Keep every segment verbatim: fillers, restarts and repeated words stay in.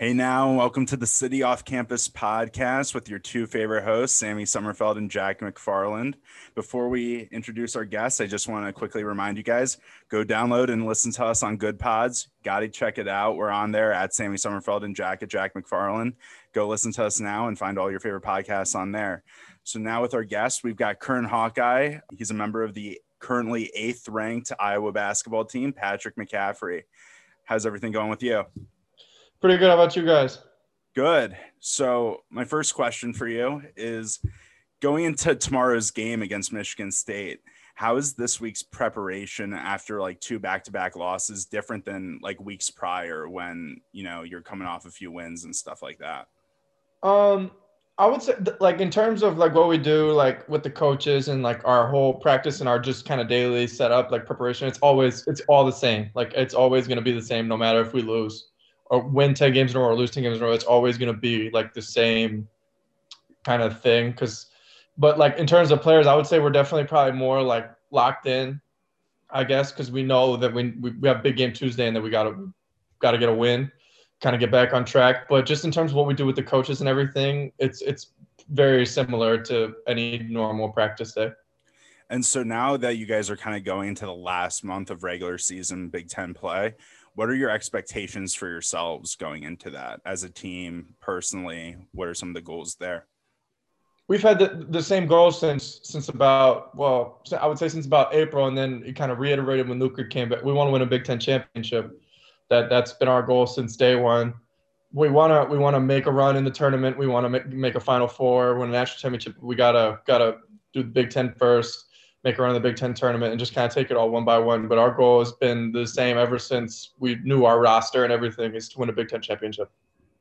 Hey now, welcome to the City Off Campus podcast with your two favorite hosts, Sammy Summerfeld and Jack McFarland. Before we introduce our guests, I just want to quickly remind you guys, go download and listen to us on Good Pods. Got to check it out. We're on there at Sammy Summerfeld and Jack at Jack McFarland. Go listen to us now and find all your favorite podcasts on there. So now with our guest, we've got current Hawkeye. He's a member of the currently eighth ranked Iowa basketball team, Patrick McCaffrey. How's everything going with you? Pretty good. How about you guys? Good. So my first question for you is, going into tomorrow's game against Michigan State, how is this week's preparation after like two back-to-back losses different than like weeks prior when, you know, you're coming off a few wins and stuff like that? Um, I would say like in terms of like what we do, like with the coaches and like our whole practice and our just kind of daily setup, like preparation, it's always, it's all the same. Like it's always going to be the same no matter if we lose or win ten games in a row or lose ten games in a row. It's always going to be like the same kind of thing. Cause, but like in terms of players, I would say we're definitely probably more like locked in, I guess. Cause we know that we, we, we have big game Tuesday and that we got to, got to get a win, kind of get back on track. But just in terms of what we do with the coaches and everything, it's, it's very similar to any normal practice day. And so now that you guys are kind of going into the last month of regular season Big Ten play, what are your expectations for yourselves going into that as a team personally? What are some of the goals there? We've had the, the same goals since since about, well, I would say since about April, and then it kind of reiterated when Luka came back. We want to win a Big Ten championship. That that's been our goal since day one. We wanna we wanna make a run in the tournament. We want to make, make a Final Four, win a national championship. We gotta gotta do the Big Ten first, make a run in the Big Ten tournament, and just kind of take it all one by one. But our goal has been the same ever since we knew our roster and everything, is to win a Big Ten championship.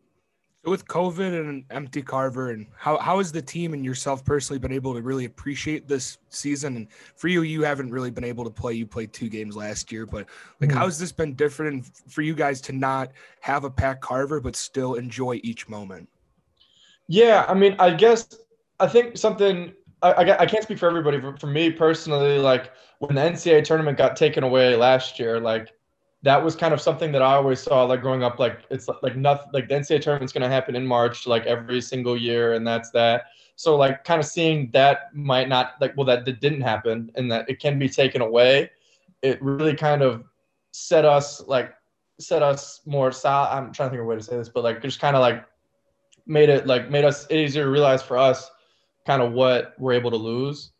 So with COVID and an empty Carver, and how how has the team and yourself personally been able to really appreciate this season? And for you, you haven't really been able to play. You played two games last year, but like, mm-hmm. how has this been different for you guys to not have a Pat Carver but still enjoy each moment? Yeah, I mean, I guess I think something I, I, I can't speak for everybody. For, for me personally, like when the N C double A tournament got taken away last year, like that was kind of something that I always saw, like growing up, like it's like nothing, like the N C double A tournament's going to happen in March, like every single year. And that's that. So like kind of seeing that might not like, well, that, that didn't happen and that it can be taken away. It really kind of set us like, set us more solid. I'm trying to think of a way to say this, but like just kind of like made it like made us easier to realize for us kind of what we're able to lose.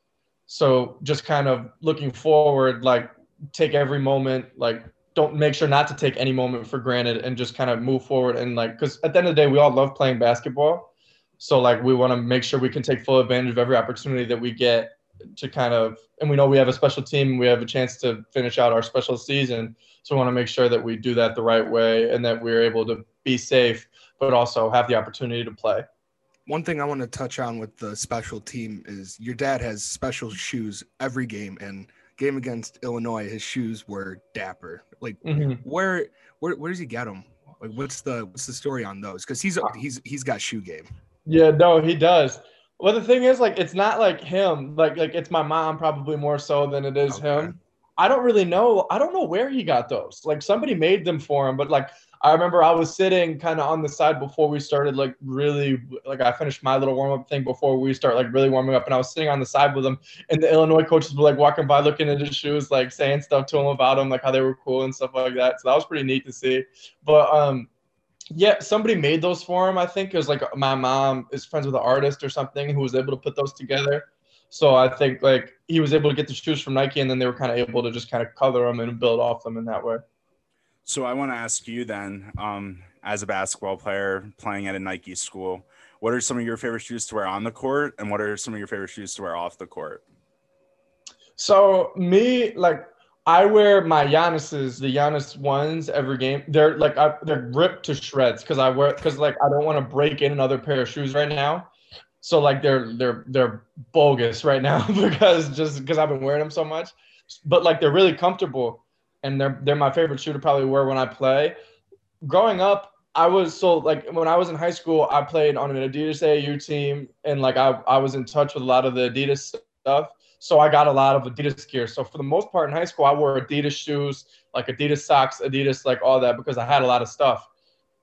So just kind of looking forward, like take every moment, like, don't make sure not to take any moment for granted and just kind of move forward. And like, because at the end of the day, we all love playing basketball. So like, we want to make sure we can take full advantage of every opportunity that we get to kind of, and we know we have a special team. We have a chance to finish out our special season. So we want to make sure that we do that the right way and that we're able to be safe, but also have the opportunity to play. One thing I want to touch on with the special team is your dad has special shoes every game, and game against Illinois, his shoes were dapper. Like, mm-hmm. where, where, where does he get them? Like, what's the, what's the story on those? Because he's, he's, he's got shoe game. Yeah, no, he does. Well, the thing is, like, it's not like him. Like, like it's my mom probably more so than it is okay. him. I don't really know. I don't know where he got those. Like, somebody made them for him, but like, I remember I was sitting kind of on the side before we started, like really, like I finished my little warm up thing before we start like really warming up, and I was sitting on the side with him, and the Illinois coaches were like walking by, looking at his shoes, like saying stuff to him about them, like how they were cool and stuff like that. So that was pretty neat to see. But um, yeah, somebody made those for him. I think it was like my mom is friends with an artist or something who was able to put those together. So I think like he was able to get the shoes from Nike, and then they were kind of able to just kind of color them and build off them in that way. So I want to ask you then, um, as a basketball player playing at a Nike school, what are some of your favorite shoes to wear on the court, and what are some of your favorite shoes to wear off the court? So me, like I wear my Giannis's, the Giannis ones every game. They're like I, they're ripped to shreds because I wear because like I don't want to break in another pair of shoes right now. So like they're they're they're bogus right now because just because I've been wearing them so much. But like they're really comfortable. And they're they're my favorite shoe to probably wear when I play. Growing up, I was so like when I was in high school, I played on an Adidas A A U team, and like I I was in touch with a lot of the Adidas stuff. So I got a lot of Adidas gear. So for the most part in high school, I wore Adidas shoes, like Adidas socks, Adidas, like all that, because I had a lot of stuff.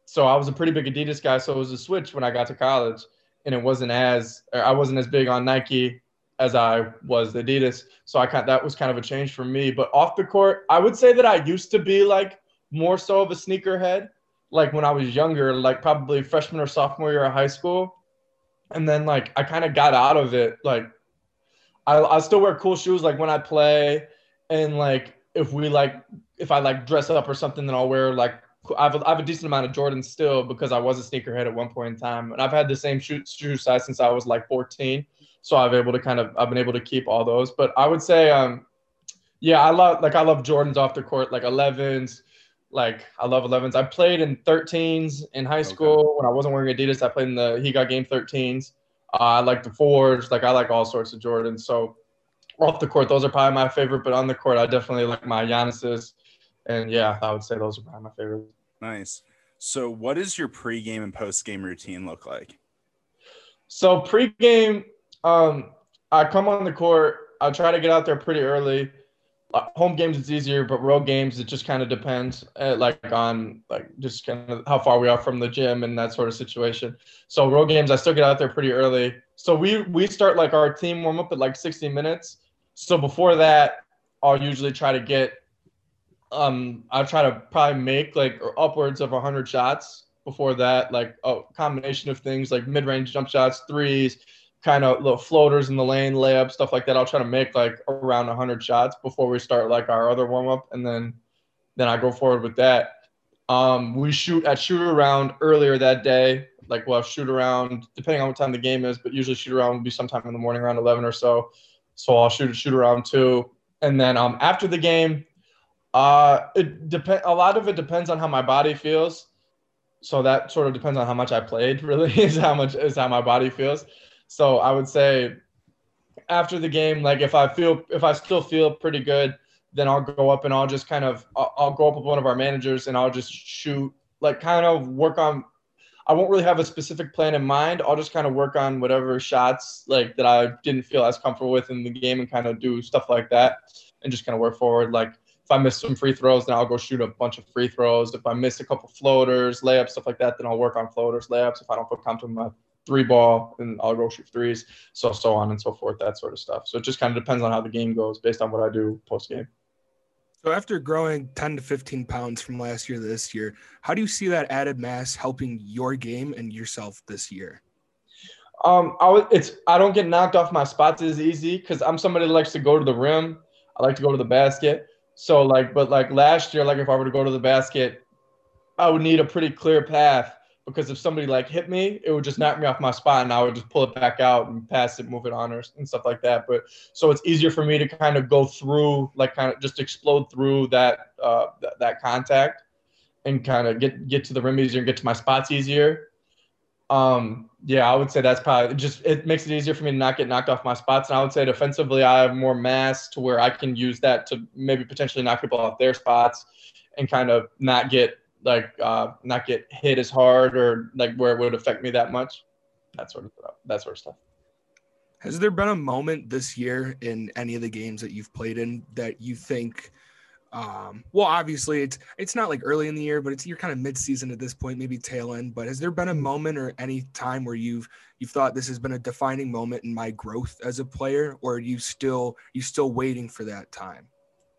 so I was a pretty big Adidas guy. So it was a switch when I got to college, and it wasn't as I wasn't as big on Nike as I was Adidas. So I kind that was kind of a change for me. But off the court, I would say that I used to be like more so of a sneakerhead, like when I was younger, like probably freshman or sophomore year of high school. And then like I kind of got out of it. Like I I still wear cool shoes like when I play, and like if we like if I like dress up or something, then I'll wear like I have, a, I have a decent amount of Jordans still because I was a sneakerhead at one point in time, and I've had the same shoe, shoe size since I was like fourteen. So I've able to kind of I've been able to keep all those. But I would say, um, yeah, I love like I love Jordans off the court, like elevens. Like I love elevens. I played in thirteens in high school okay. when I wasn't wearing Adidas. I played in the He Got Game thirteens. Uh, I like the fours. Like I like all sorts of Jordans. So off the court, those are probably my favorite. But on the court, I definitely like my Giannis's. And yeah, I would say those are probably my favorite. Nice. So what does your pregame and postgame routine look like? So pregame, um, I come on the court. I try to get out there pretty early. Uh, home games it's easier, but road games it just kind of depends, uh, like on like just kind of how far we are from the gym and that sort of situation. So road games I still get out there pretty early. So we we start like our team warm up at like sixty minutes. So before that, I'll usually try to get um I try to probably make like upwards of one hundred shots before that, like a combination of things like mid-range jump shots, threes, kind of little floaters in the lane, layups, stuff like that. I'll try to make like around one hundred shots before we start like our other warm-up, and then then I go forward with that. Um, we shoot at shoot around earlier that day. Like we'll shoot around depending on what time the game is, but usually shoot around will be sometime in the morning around eleven or so. So I'll shoot shoot around two, and then um after the game, uh, it depend. A lot of it depends on how my body feels. So that sort of depends on how much I played. Really, is how much is how my body feels. So I would say after the game, like if I feel if I still feel pretty good, then I'll go up and I'll just kind of I'll, I'll go up with one of our managers and I'll just shoot, like kind of work on. I won't really have a specific plan in mind. I'll just kind of work on whatever shots like that I didn't feel as comfortable with in the game and kind of do stuff like that and just kind of work forward. Like if I miss some free throws, then I'll go shoot a bunch of free throws. If I miss a couple floaters, layups, stuff like that, then I'll work on floaters, layups. If I don't feel comfortable with my three ball, and I'll go shoot threes. So, so on and so forth, that sort of stuff. So it just kind of depends on how the game goes based on what I do post game. So after growing ten to fifteen pounds from last year to this year, how do you see that added mass helping your game and yourself this year? Um, I would, it's, I don't get knocked off my spots as easy because I'm somebody that likes to go to the rim. I like to go to the basket. So like, but like last year, like if I were to go to the basket, I would need a pretty clear path because if somebody like hit me, it would just knock me off my spot and I would just pull it back out and pass it, move it on or and stuff like that. But so it's easier for me to kind of go through, like kind of just explode through that, uh, th- that contact and kind of get, get to the rim easier and get to my spots easier. Um, yeah, I would say that's probably just, it makes it easier for me to not get knocked off my spots. And I would say defensively, I have more mass to where I can use that to maybe potentially knock people off their spots and kind of not get like, uh, not get hit as hard or like where it would affect me that much. That sort of, that sort of stuff. Has there been a moment this year in any of the games that you've played in that you think, Um, well, obviously it's, it's not like early in the year, but it's, you're kind of mid-season at this point, maybe tail end, but has there been a moment or any time where you've, you've thought this has been a defining moment in my growth as a player, or are you still, you still waiting for that time?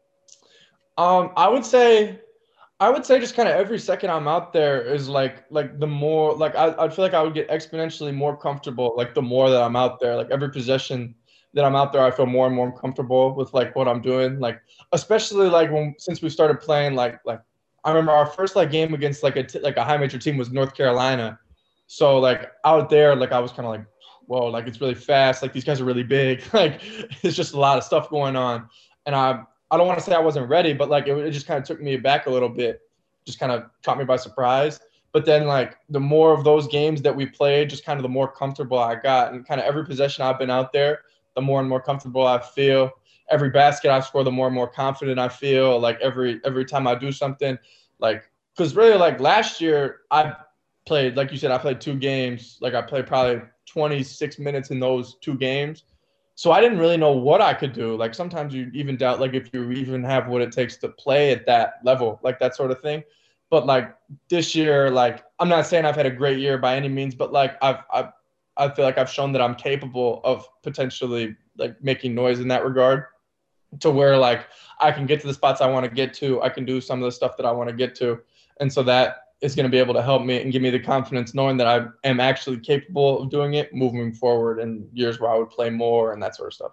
Um, I would say, I would say just kind of every second I'm out there is like, like the more, like I, I feel like I would get exponentially more comfortable, like the more that I'm out there, like every possession that I'm out there, I feel more and more comfortable with like what I'm doing. Like, especially like when, since we started playing, like, like I remember our first like game against like a, t- like a high major team was North Carolina. So like out there, like I was kind of like, whoa, like it's really fast. Like these guys are really big. Like it's just a lot of stuff going on. And I, I don't want to say I wasn't ready, but like it, it just kind of took me back a little bit, just kind of caught me by surprise. But then like the more of those games that we played, just kind of the more comfortable I got, and kind of every possession I've been out there, the more and more comfortable I feel. Every basket I score, the more and more confident I feel. Like every every time I do something, like because really like last year I played, like you said, I played two games. Like I played probably twenty-six minutes in those two games. So I didn't really know what I could do. Like sometimes you even doubt like if you even have what it takes to play at that level, like that sort of thing. But like this year, like I'm not saying I've had a great year by any means, but like I've, I've I feel like I've shown that I'm capable of potentially like making noise in that regard, to where like I can get to the spots I want to get to. I can do some of the stuff that I want to get to. And so that is going to be able to help me and give me the confidence knowing that I am actually capable of doing it moving forward in years where I would play more and that sort of stuff.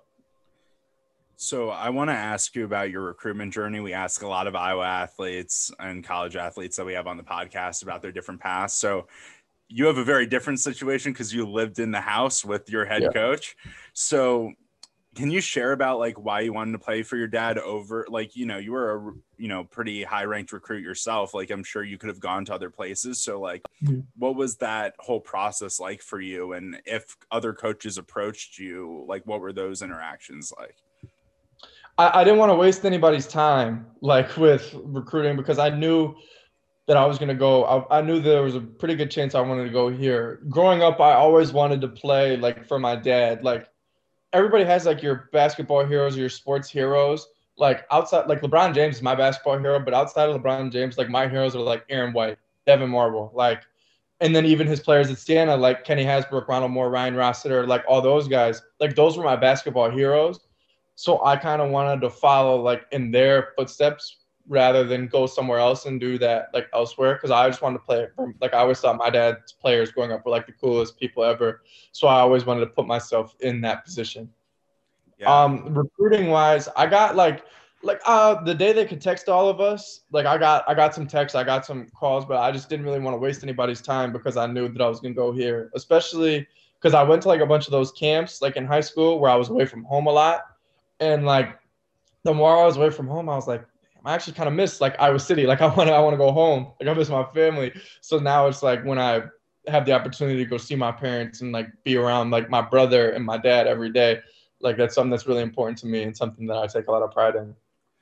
So I want to ask you about your recruitment journey. We ask a lot of Iowa athletes and college athletes that we have on the podcast about their different paths. So you have a very different situation because you lived in the house with your head Yeah. coach. So can you share about like why you wanted to play for your dad over, like, you know, you were a, you know, pretty high ranked recruit yourself. Like, I'm sure you could have gone to other places. So like, mm-hmm. what was that whole process like for you? And if other coaches approached you, like, what were those interactions like? I, I didn't want to waste anybody's time, like with recruiting, because I knew that I was going to go. I, I knew there was a pretty good chance I wanted to go here. Growing up, I always wanted to play like for my dad. Like everybody has like your basketball heroes or your sports heroes. Like outside, like LeBron James is my basketball hero, but outside of LeBron James, like my heroes are like Aaron White, Devin Marble, like, and then even his players at Siena, like Kenny Hasbrook, Ronald Moore, Ryan Rossiter, like all those guys, like those were my basketball heroes. So I kind of wanted to follow like in their footsteps rather than go somewhere else and do that like elsewhere. Cause I just wanted to play, like I always thought my dad's players growing up were like the coolest people ever. So I always wanted to put myself in that position. Yeah. Um, recruiting wise, I got like, like uh, the day they could text all of us, like I got, I got some texts, I got some calls, but I just didn't really want to waste anybody's time because I knew that I was going to go here, especially because I went to like a bunch of those camps, like in high school where I was away from home a lot. And like the more I was away from home, I was like, I actually kind of miss like Iowa City. Like I want to, I want to go home. Like I miss my family. So now it's like when I have the opportunity to go see my parents and like be around like my brother and my dad every day, like that's something that's really important to me and something that I take a lot of pride in.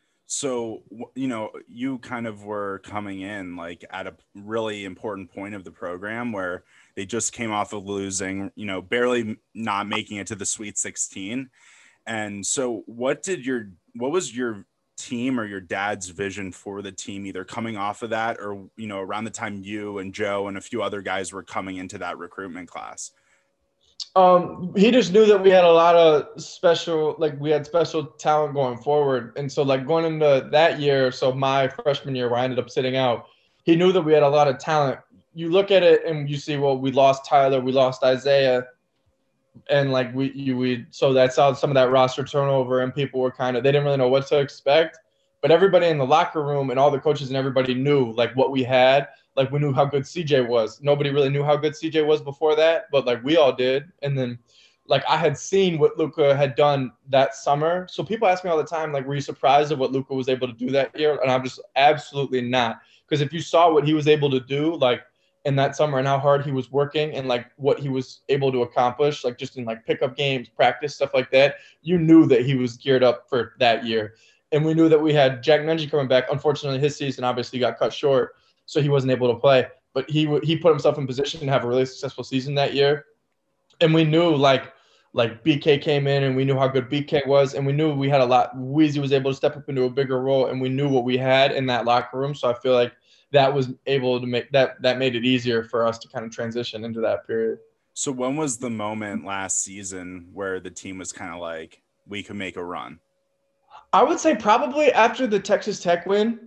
So, you know, you kind of were coming in like at a really important point of the program where they just came off of losing, you know, barely not making it to the Sweet sixteen. And so what did your, what was your team or your dad's vision for the team, either coming off of that or, you know, around the time you and Joe and a few other guys were coming into that recruitment class? Um, he just knew that we had a lot of special, like we had special talent going forward. And so like going into that year, so my freshman year where I ended up sitting out, he knew that we had a lot of talent. You look at it and you see, well, we lost Tyler, we lost Isaiah. And like we, you, we, so that's how some of that roster turnover and people were kind of, they didn't really know what to expect, but everybody in the locker room and all the coaches and everybody knew like what we had. Like we knew how good C J was. Nobody really knew how good C J was before that, but like we all did. And then like I had seen what Luka had done that summer. So people ask me all the time, like, were you surprised at what Luka was able to do that year? And I'm just absolutely not. Because if you saw what he was able to do, like, in that summer and how hard he was working and like what he was able to accomplish, like just in like pickup games, practice, stuff like that, you knew that he was geared up for that year. And we knew that we had Jack Nunge coming back. Unfortunately, his season obviously got cut short, so he wasn't able to play. But he he put himself in position to have a really successful season that year. And we knew like like B K came in and we knew how good B K was, and we knew we had a lot. Weezy was able to step up into a bigger role, and we knew what we had in that locker room. So I feel like that was able to make that that made it easier for us to kind of transition into that period. So when was the moment last season where the team was kind of like, we could make a run? I would say probably after the Texas Tech win.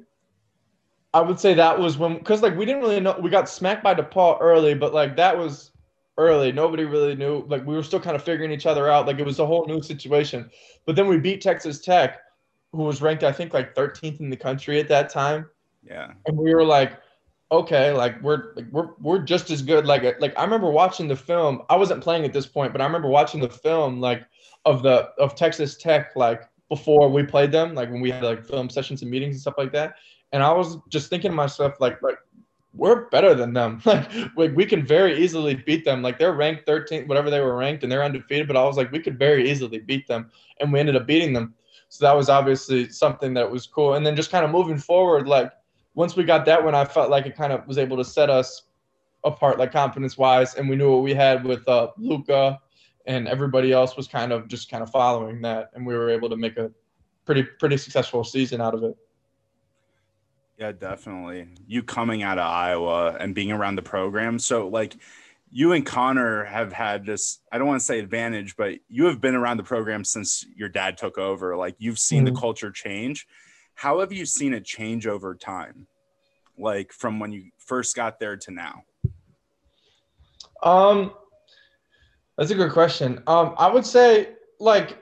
I would say that was when, because like we didn't really know, we got smacked by DePaul early, but like that was early. Nobody really knew. Like we were still kind of figuring each other out. Like it was a whole new situation. But then we beat Texas Tech, who was ranked, I think, like thirteenth in the country at that time. Yeah. And we were like, okay, like we're like, we're we're just as good. Like like I remember watching the film. I wasn't playing at this point, but I remember watching the film like of the of Texas Tech like before we played them, like when we had like film sessions and meetings and stuff like that. And I was just thinking to myself, like like we're better than them. Like we, we can very easily beat them. Like they're ranked thirteenth, whatever they were ranked, and they're undefeated. But I was like, we could very easily beat them, and we ended up beating them. So that was obviously something that was cool. And then just kind of moving forward, like. Once we got that one, I felt like it kind of was able to set us apart, like confidence-wise, and we knew what we had with uh, Luka, and everybody else was kind of just kind of following that, and we were able to make a pretty pretty successful season out of it. Yeah, definitely. You coming out of Iowa and being around the program. So like you and Connor have had this, I don't want to say advantage, but you have been around the program since your dad took over. Like you've seen Mhm. the culture change. How have you seen it change over time? Like from when you first got there to now? Um, that's a good question. Um, I would say like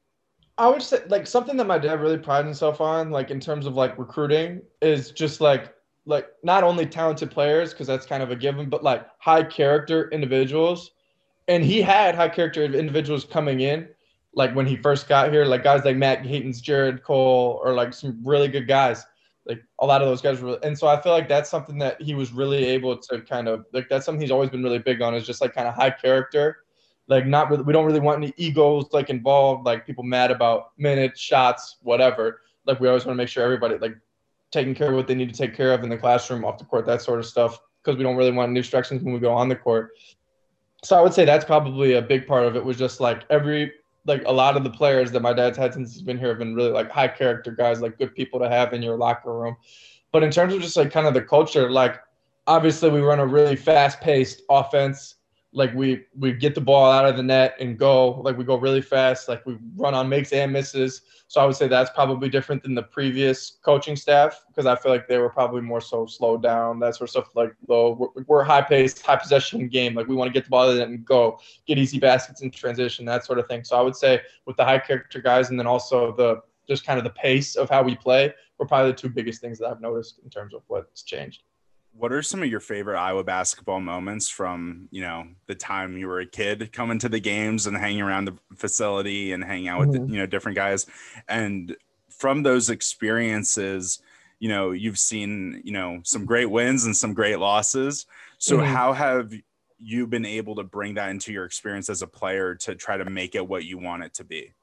I would say like something that my dad really prides himself on, like in terms of like recruiting, is just like like not only talented players because that's kind of a given, but like high character individuals. And he had high character individuals coming in, like when he first got here, like guys like Matt Hayton's, Jared Cole, or like some really good guys. Like a lot of those guys were, and so I feel like that's something that he was really able to kind of like. That's something he's always been really big on is just like kind of high character, like not really. We don't really want any egos like involved, like people mad about minutes, shots, whatever. Like we always want to make sure everybody like taking care of what they need to take care of in the classroom, off the court, that sort of stuff, because we don't really want any distractions when we go on the court. So I would say that's probably a big part of it was just like every like a lot of the players that my dad's had since he's been here have been really like high character guys, like good people to have in your locker room. But in terms of just like kind of the culture, like obviously we run a really fast paced offense. Like we we get the ball out of the net and go. Like we go really fast. Like we run on makes and misses. So I would say that's probably different than the previous coaching staff because I feel like they were probably more so slowed down, that sort of stuff. Like low, we're, we're high paced, high possession game. Like we want to get the ball out of the net and go, get easy baskets in transition, that sort of thing. So I would say with the high character guys and then also the just kind of the pace of how we play were probably the two biggest things that I've noticed in terms of what's changed. What are some of your favorite Iowa basketball moments from, you know, the time you were a kid coming to the games and hanging around the facility and hanging out with, Mhm. the, you know, different guys? And from those experiences, you know, you've seen, you know, some great wins and some great losses. So Mhm. how have you been able to bring that into your experience as a player to try to make it what you want it to be?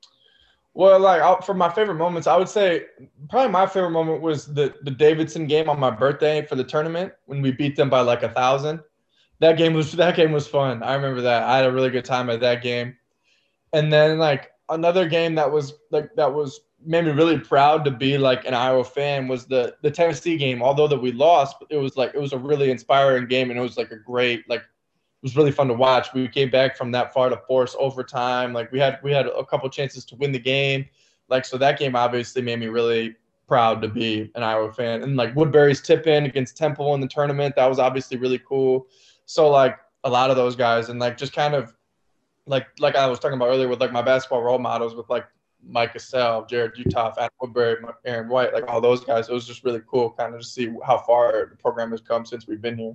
Well, like I, for my favorite moments, I would say probably my favorite moment was the the Davidson game on my birthday for the tournament when we beat them by like a thousand. That game was that game was fun. I remember that. I had a really good time at that game. And then like another game that was like that was made me really proud to be like an Iowa fan was the the Tennessee game. Although that we lost, it was like it was a really inspiring game and it was like a great like it was really fun to watch. We came back from that far to force overtime. Like we had we had a couple chances to win the game. Like so that game obviously made me really proud to be an Iowa fan. And like Woodbury's tip in against Temple in the tournament, that was obviously really cool. So like a lot of those guys and like just kind of like like I was talking about earlier with like my basketball role models with like Mike Cassell, Jared Uthoff, Adam Woodbury, Aaron White, like all those guys. It was just really cool kind of to see how far the program has come since we've been here.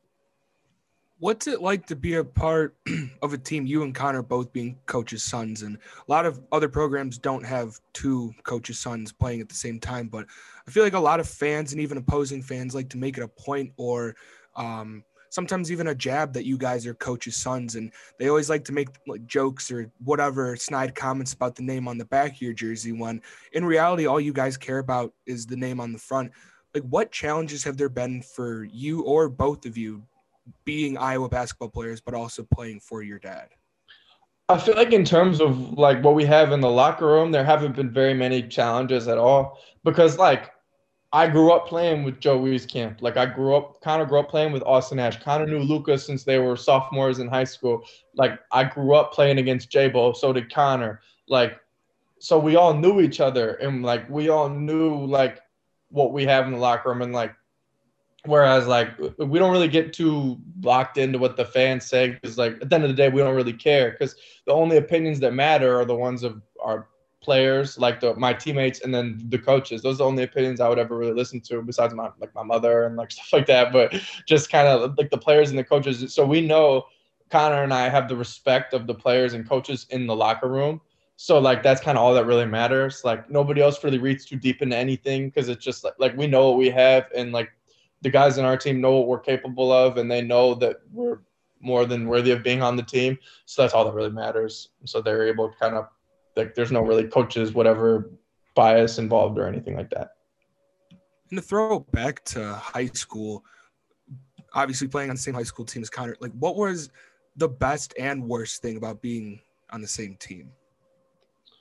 What's it like to be a part of a team, you and Connor both being coaches' sons? And a lot of other programs don't have two coaches' sons playing at the same time, but I feel like a lot of fans and even opposing fans like to make it a point or um, sometimes even a jab that you guys are coaches' sons. And they always like to make like jokes or whatever snide comments about the name on the back of your jersey when in reality, all you guys care about is the name on the front. Like what challenges have there been for you or both of you being Iowa basketball players, but also playing for your dad? I feel like in terms of like what we have in the locker room, there haven't been very many challenges at all because like I grew up playing with Joe Wieskamp. Like I grew up, kind of grew up playing with Austin Ash. Kind of knew Lucas since they were sophomores in high school. Like I grew up playing against J-Bo. So did Connor. Like so we all knew each other and like we all knew like what we have in the locker room and like whereas like we don't really get too locked into what the fans say because like at the end of the day we don't really care because the only opinions that matter are the ones of our players like the my teammates and then the coaches. Those are the only opinions I would ever really listen to besides my like my mother and like stuff like that, but just kind of like the players and the coaches. So we know Connor and I have the respect of the players and coaches in the locker room. So like that's kind of all that really matters. Like nobody else really reads too deep into anything because it's just like like we know what we have and like the guys in our team know what we're capable of and they know that we're more than worthy of being on the team. So that's all that really matters. So they're able to kind of like there's no really coaches, whatever bias involved or anything like that. And to throw back to high school, obviously playing on the same high school team as Connor, like what was the best and worst thing about being on the same team?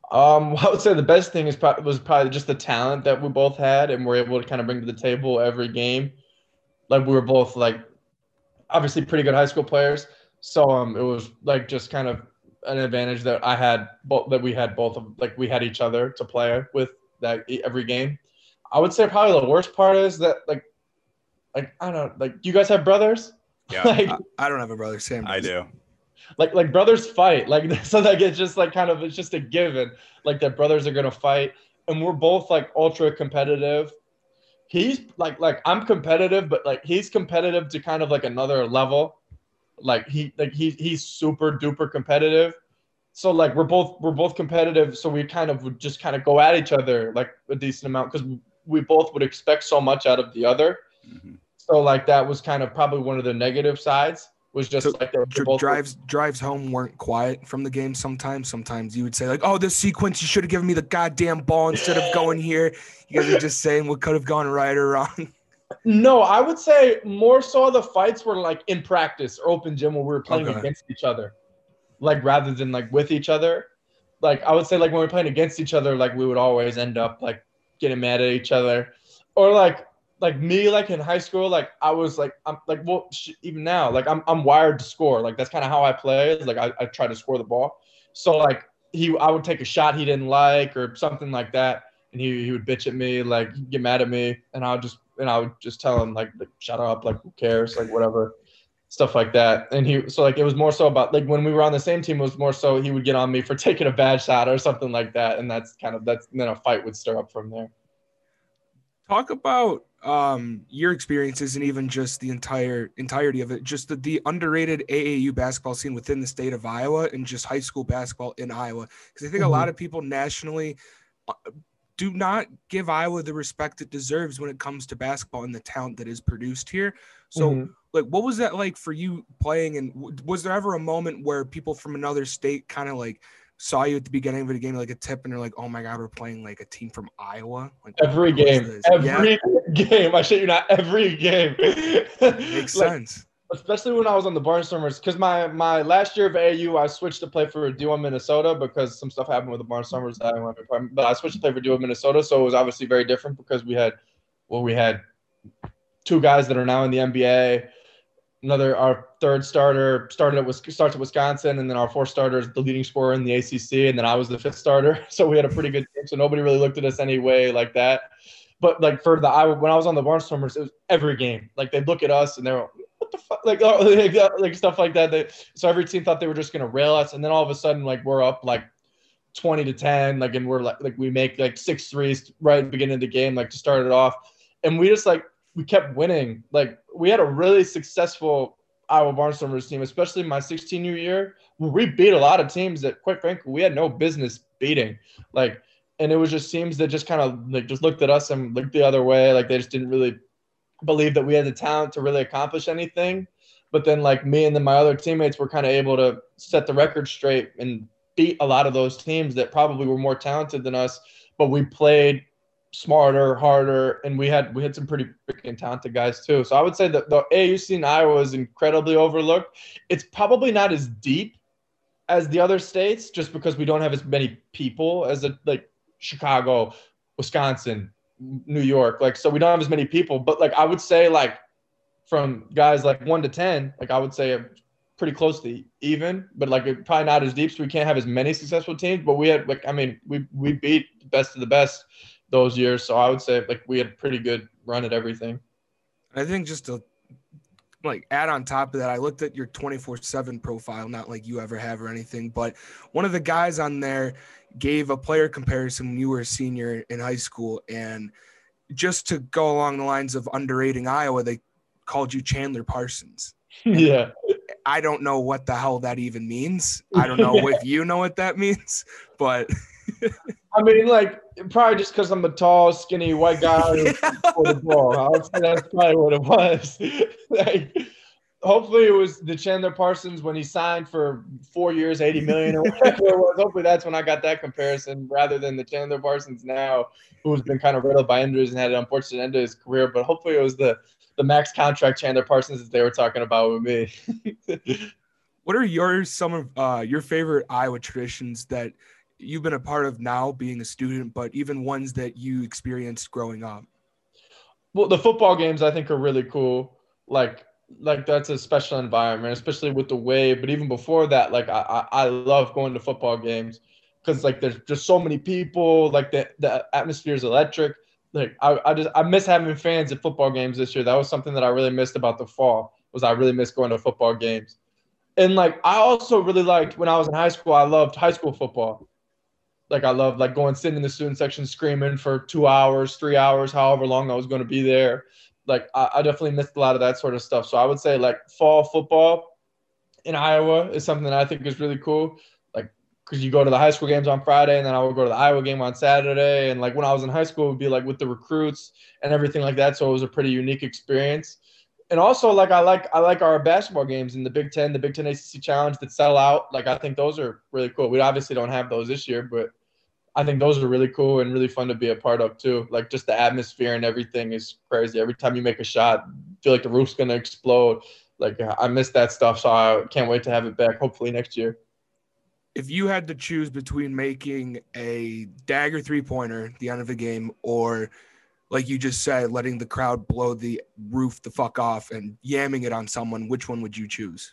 Um, I would say the best thing is pro- was probably just the talent that we both had and we're able to kind of bring to the table every game. Like we were both like obviously pretty good high school players, so um, it was like just kind of an advantage that I had both that we had both of like we had each other to play with that e- every game. I would say probably the worst part is that like like I don't know, like do you guys have brothers? Yeah, like I, I don't have a brother, Sam. I does. do. like like brothers fight like so like it's just like kind of it's just a given like that brothers are gonna fight and we're both like ultra competitive. He's like like I'm competitive but like he's competitive to kind of like another level. Like he like he he's super duper competitive. So like we're both we're both competitive, so we kind of would just kind of go at each other like a decent amount because we both would expect so much out of the other. Mhm. So like that was kind of probably one of the negative sides was just So like they were dri- both drives drives home weren't quiet from the game sometimes. Sometimes you would say like, "Oh, this sequence, you should have given me the goddamn ball instead of going here." You guys are just saying what could have gone right or wrong. No, I would say more so the fights were like in practice or open gym where we were playing Okay. against each other, like rather than like with each other. Like I would say like when we were playing against each other, like we would always end up like getting mad at each other, or like like me like in high school, like I was like I'm like well sh- even now like I'm I'm wired to score. Like that's kind of how I play. Is like I, I try to score the ball. So like he I would take a shot he didn't like or something like that, and he he would bitch at me like he'd get mad at me, and I would just and I would just tell him like, like shut up, like who cares, like whatever, stuff like that. And he so like it was more so about like when we were on the same team, it was more so he would get on me for taking a bad shot or something like that, and that's kind of that's and then a fight would stir up from there. Talk about um, your experiences and even just the entire entirety of it, just the, the underrated A A U basketball scene within the state of Iowa and just high school basketball in Iowa. Because I think Mhm. a lot of people nationally uh, do not give Iowa the respect it deserves when it comes to basketball and the talent that is produced here. So, Mhm. like, what was that like for you playing? And w- was there ever a moment where people from another state kind of like saw you at the beginning of the game, like a tip, and they're like, "Oh my God, we're playing like a team from Iowa." Like Every who is game, this? every game. I shit you not, every game. Yeah, makes like, sense. especially when I was on the Barnstormers, because my my last year of A A U, I switched to play for D one Minnesota because some stuff happened with the Barnstormers that I went to play. But I switched to play for D one Minnesota, so it was obviously very different because we had, well, we had two guys that are now in the N B A. Another, our third starter started at starts at Wisconsin, and then our fourth starter is the leading scorer in the A C C, and then I was the fifth starter. So we had a pretty good team. So nobody really looked at us anyway like that. But like for the Iowa, when I was on the Barnstormers, it was every game. Like they'd look at us and they were what the fuck, like oh, like, like stuff like that. They, so every team thought they were just gonna rail us, and then all of a sudden, like we're up like twenty to ten, like and we're like like we make like six threes right at the beginning of the game, like to start it off, and we just like we kept winning. Like we had a really successful Iowa Barnstormers team, especially my sixteen-year year, where we beat a lot of teams that, quite frankly, we had no business beating. Like, and it was just teams that just kind of like just looked at us and looked the other way. Like they just didn't really believe that we had the talent to really accomplish anything. But then like me and then my other teammates were kind of able to set the record straight and beat a lot of those teams that probably were more talented than us, but we played smarter, harder, and we had we had some pretty freaking talented guys too. So I would say that the A A U scene in Iowa is incredibly overlooked. It's probably not as deep as the other states, just because we don't have as many people as a, like Chicago, Wisconsin, New York. Like so, we don't have as many people. But like I would say, like from guys like one to ten, like I would say pretty close to even, but like it, probably not as deep. So we can't have as many successful teams. But we had like I mean we we beat the best of the best those years. So I would say like we had a pretty good run at everything. I think just to like add on top of that, I looked at your twenty-four seven profile, not like you ever have or anything, but one of the guys on there gave a player comparison when you were a senior in high school. And just to go along the lines of underrating Iowa, they called you Chandler Parsons. And yeah. I don't know what the hell that even means. I don't know if you know what that means, but I mean, like, probably just because I'm a tall, skinny white guy for the ball. I would say that's probably what it was. like, hopefully, it was the Chandler Parsons when he signed for four years, eighty million dollars or whatever it was. Hopefully, that's when I got that comparison rather than the Chandler Parsons now, who's been kind of riddled by injuries and had an unfortunate end to his career. But hopefully, it was the the max contract Chandler Parsons that they were talking about with me. What are your some of uh, your favorite Iowa traditions that you've been a part of now being a student, but even ones that you experienced growing up? Well, the football games I think are really cool. Like, like that's a special environment, especially with the wave. But even before that, like I, I, I love going to football games because like there's just so many people. Like the the atmosphere is electric. Like I, I just I miss having fans at football games this year. That was something that I really missed about the fall. Was I really missed going to football games. And like I also really liked when I was in high school. I loved high school football. Like I loved like going sitting in the student section screaming for two hours, three hours, however long I was going to be there. Like I, I definitely missed a lot of that sort of stuff. So I would say like fall football in Iowa is something that I think is really cool. Like because you go to the high school games on Friday, and then I would go to the Iowa game on Saturday. And like when I was in high school, it would be like with the recruits and everything like that. So it was a pretty unique experience. And also, like I like I like our basketball games in the Big Ten, the Big Ten A C C Challenge that sell out. Like I think those are really cool. We obviously don't have those this year, but I think those are really cool and really fun to be a part of too. Like just the atmosphere and everything is crazy. Every time you make a shot, I feel like the roof's gonna explode. Like I miss that stuff, so I can't wait to have it back. Hopefully next year. If you had to choose between making a dagger three-pointer at the end of the game or, like you just said, letting the crowd blow the roof the fuck off and yamming it on someone, which one would you choose?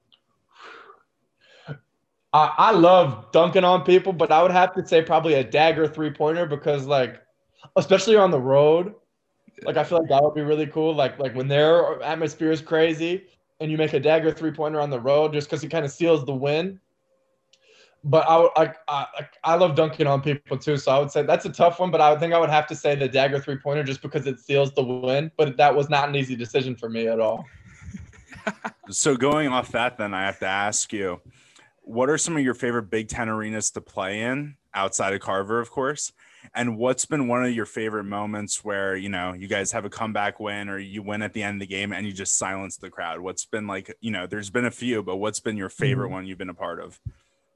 I, I love dunking on people, but I would have to say probably a dagger three-pointer because, like, especially on the road, like I feel like that would be really cool. Like, like when their atmosphere is crazy and you make a dagger three-pointer on the road, just because it kind of seals the win. But I, I, I, I love dunking on people too, so I would say that's a tough one. But I would think I would have to say the dagger three-pointer just because it seals the win. But that was not an easy decision for me at all. So going off that, then I have to ask you, what are some of your favorite Big Ten arenas to play in outside of Carver, of course? And what's been one of your favorite moments where, you know, you guys have a comeback win or you win at the end of the game and you just silence the crowd? What's been like, you know, there's been a few, but what's been your favorite mm-hmm. one you've been a part of?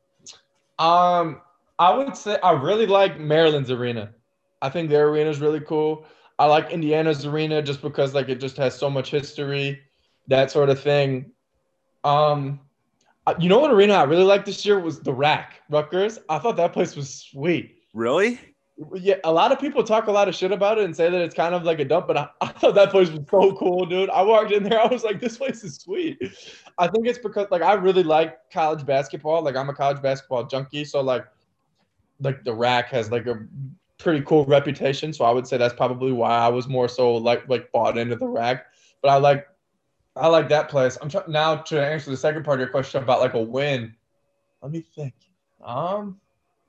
Um, I would say I really like Maryland's arena. I think their arena is really cool. I like Indiana's arena just because like it just has so much history, that sort of thing. Um, you know what arena I really liked this year was the Rack, Rutgers. I thought that place was sweet. Really? Yeah, a lot of people talk a lot of shit about it and say that it's kind of like a dump, but I, I thought that place was so cool, dude. I walked in there, I was like, this place is sweet. I think it's because like I really like college basketball. Like I'm a college basketball junkie, so like like the Rack has like a pretty cool reputation. So I would say that's probably why I was more so like like bought into the Rack. But I like I like that place. I'm trying now to answer the second part of your question about like a win. Let me think. Um.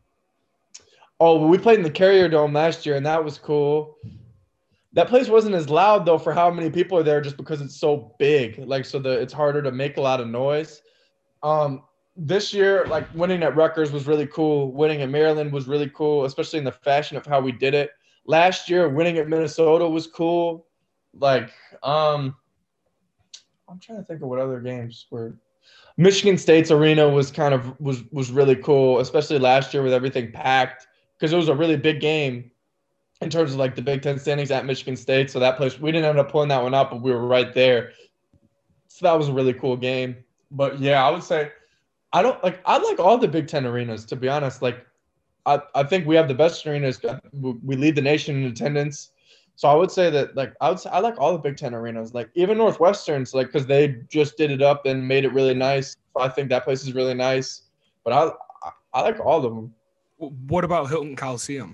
Oh, we played in the Carrier Dome last year, and that was cool. That place wasn't as loud, though, for how many people are there just because it's so big. Like, so the it's harder to make a lot of noise. Um, this year, like, winning at Rutgers was really cool. Winning at Maryland was really cool, especially in the fashion of how we did it. Last year, winning at Minnesota was cool. Like, um, I'm trying to think of what other games were. Michigan State's arena was kind of was was really cool, especially last year with everything packed. Because it was a really big game in terms of like the Big Ten standings at Michigan State. So that place, we didn't end up pulling that one up, but we were right there. So that was a really cool game. But yeah, I would say I don't like, I like all the Big Ten arenas, to be honest. Like, I, I think we have the best arenas. We lead the nation in attendance. So I would say that, like, I would say I like all the Big Ten arenas, like even Northwestern's, like, because they just did it up and made it really nice. So I think that place is really nice. But I, I, I like all of them. What about Hilton Coliseum?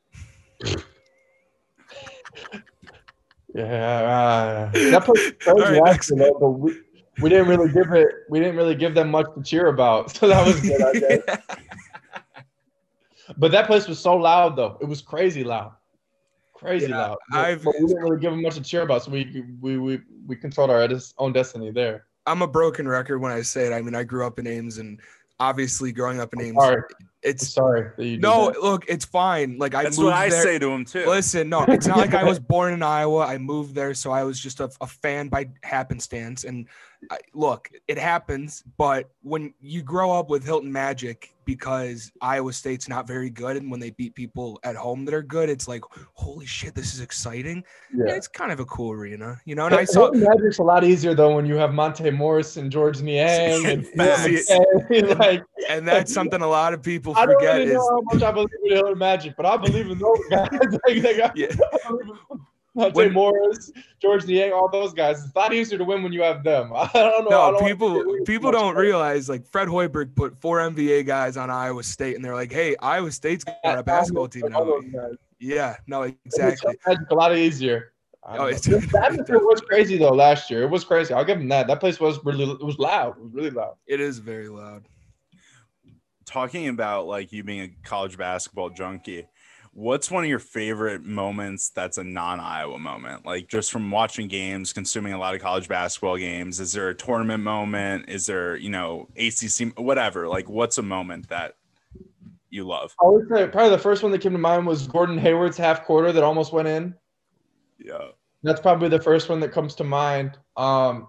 Yeah, uh, that place crazy. Right, actually, though, but we, we didn't really give it. We didn't really give them much to cheer about, so that was good, I guess. But that place was so loud, though. It was crazy loud, crazy yeah, loud. But, but we didn't really give them much to cheer about, so we we we we controlled our own destiny there. I'm a broken record when I say it. I mean, I grew up in Ames, and obviously growing up in Ames, sorry. it's I'm sorry. That you did no, that. Look, it's fine. Like I That's moved what I there. say to him too. Listen, no, it's not like I was born in Iowa. I moved there, so I was just a, a fan by happenstance. And I, look, it happens. But when you grow up with Hilton Magic, because Iowa State's not very good. And when they beat people at home that are good, it's like, holy shit, this is exciting. Yeah. And it's kind of a cool arena, you know? And I saw Magic's a lot easier though when you have Monte Morris and George Niang and See, and, like, and that's something a lot of people I don't forget really know is how much I believe in Hiller Magic, but I believe in those guys. like, they got, yeah. Monte When- Morris, George Niang, all those guys. It's a lot easier to win when you have them. I don't know. No, I don't people people don't better. realize like Fred Hoiberg put four N B A guys on Iowa State, and they're like, "Hey, Iowa State's got a basketball team now." Yeah, no, exactly. It's a lot easier. Oh, it's, The atmosphere was crazy though last year. It was crazy. I'll give them that. That place was really, it was loud. It was really loud. It is very loud. Talking about like you being a college basketball junkie, what's one of your favorite moments that's a non-Iowa moment? Like just from watching games, consuming a lot of college basketball games, is there a tournament moment? Is there, you know, A C C, whatever? Like what's a moment that you love? I would say probably the first one that came to mind was Gordon Hayward's half quarter that almost went in. Yeah. That's probably the first one that comes to mind. Um,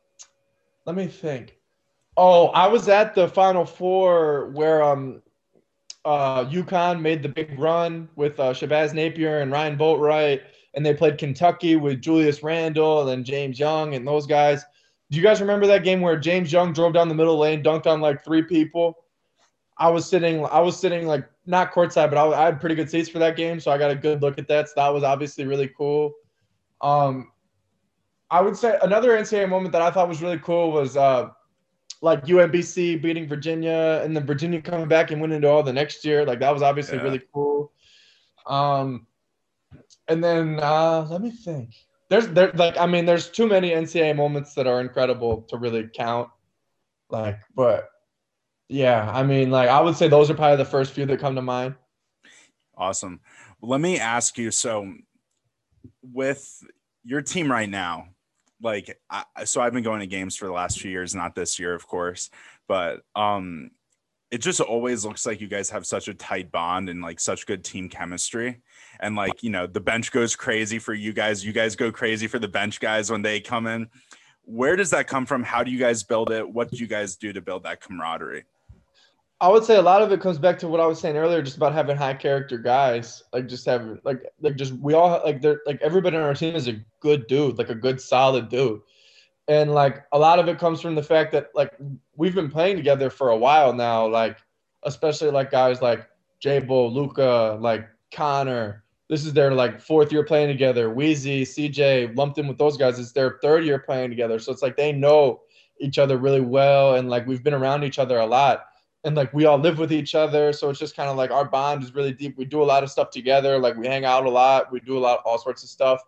let me think. Oh, I was at the Final Four where um, uh, UConn made the big run with uh, Shabazz Napier and Ryan Boatwright, and they played Kentucky with Julius Randle and then James Young and those guys. Do you guys remember that game where James Young drove down the middle lane, dunked on like three people? I was sitting, I was sitting like not courtside, but I, I had pretty good seats for that game, so I got a good look at that. So that was obviously really cool. Um, I would say another N C double A moment that I thought was really cool was uh, like U M B C beating Virginia, and then Virginia coming back and winning it all the next year. Like that was obviously Yeah. really cool. Um, and then uh, let me think. There's there like I mean, there's too many N C double A moments that are incredible to really count. Like, but. Yeah, I mean, like I would say those are probably the first few that come to mind. Awesome. Let me ask you, so with your team right now, like, I, so I've been going to games for the last few years, not this year, of course, but um, it just always looks like you guys have such a tight bond and like such good team chemistry. And like, you know, the bench goes crazy for you guys. You guys go crazy for the bench guys when they come in. Where does that come from? How do you guys build it? What do you guys do to build that camaraderie? I would say a lot of it comes back to what I was saying earlier, just about having high character guys. Like just having like like just we all like they're like everybody on our team is a good dude, like a good solid dude. And like a lot of it comes from the fact that like we've been playing together for a while now, like especially like guys like J-Bo, Luca, like Connor. This is their like fourth year playing together. Wheezy, C J, lumped in with those guys. It's their third year playing together. So it's like they know each other really well, and like we've been around each other a lot. And like we all live with each other, so it's just kind of like our bond is really deep. We do a lot of stuff together, like we hang out a lot, we do a lot, all sorts of stuff.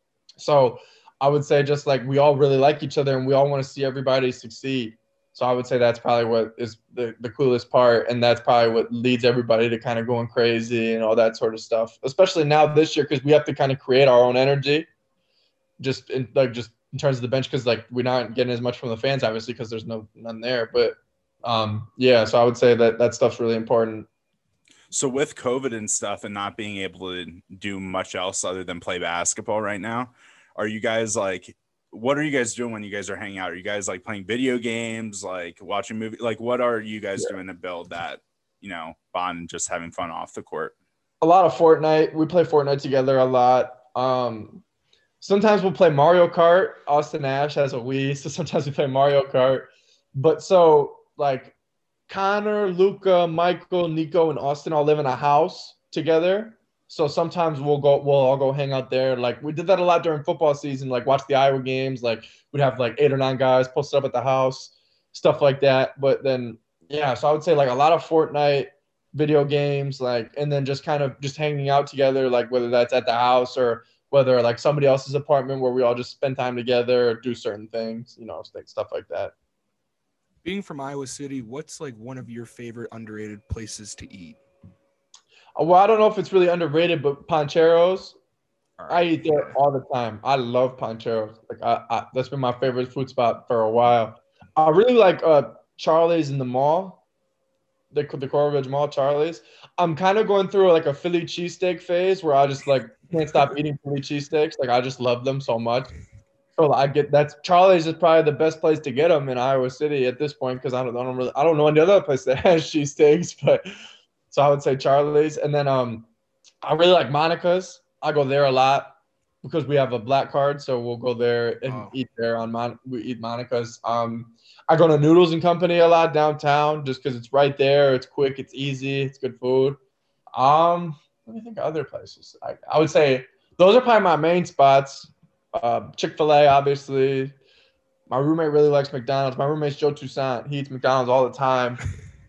So I would say just like we all really like each other, and we all want to see everybody succeed. So I would say that's probably what is the, the coolest part, and that's probably what leads everybody to kind of going crazy and all that sort of stuff. Especially now this year, because we have to kind of create our own energy, just in, like just in terms of the bench, because like we're not getting as much from the fans, obviously, because there's no none there, but. Um, yeah, so I would say that that stuff's really important. So with COVID and stuff and not being able to do much else other than play basketball right now, are you guys like, what are you guys doing when you guys are hanging out? Are you guys like playing video games, like watching movies? Like what are you guys yeah. doing to build that, you know, bond and just having fun off the court? A lot of Fortnite. We play Fortnite together a lot. Um, sometimes we'll play Mario Kart. Austin Ash has a Wii, so sometimes we play Mario Kart. But so like Connor, Luca, Michael, Nico, and Austin all live in a house together. So sometimes we'll go, we'll all go hang out there. Like we did that a lot during football season, like watch the Iowa games. Like we'd have like eight or nine guys posted up at the house, stuff like that. But then, yeah, so I would say like a lot of Fortnite video games, like, and then just kind of just hanging out together, like whether that's at the house or whether like somebody else's apartment where we all just spend time together or do certain things, you know, stuff like that. Being from Iowa City, what's like one of your favorite underrated places to eat? Well, I don't know if it's really underrated, but Pancheros, Right. I eat there all the time. I love Pancheros. Like I, I, that's been my favorite food spot for a while. I really like uh, Charlie's in the mall, the the Coral Ridge Mall, Charlie's. I'm kind of going through like a Philly cheesesteak phase where I just like can't stop eating Philly cheesesteaks. Like I just love them so much. So I get that's Charlie's is probably the best place to get them in Iowa City at this point because I don't, I don't really I don't know any other place that has cheesesteaks, but so I would say Charlie's, and then um I really like Monica's. I go there a lot because we have a black card, so we'll go there and Oh. eat there on Mon. We eat Monica's. Um, I go to Noodles and Company a lot downtown just because it's right there. It's quick, it's easy, it's good food. Um, let me think of other places. I, I would say those are probably my main spots. Uh, Chick-fil-A, obviously. My roommate really likes McDonald's. My roommate's Joe Toussaint. He eats McDonald's all the time.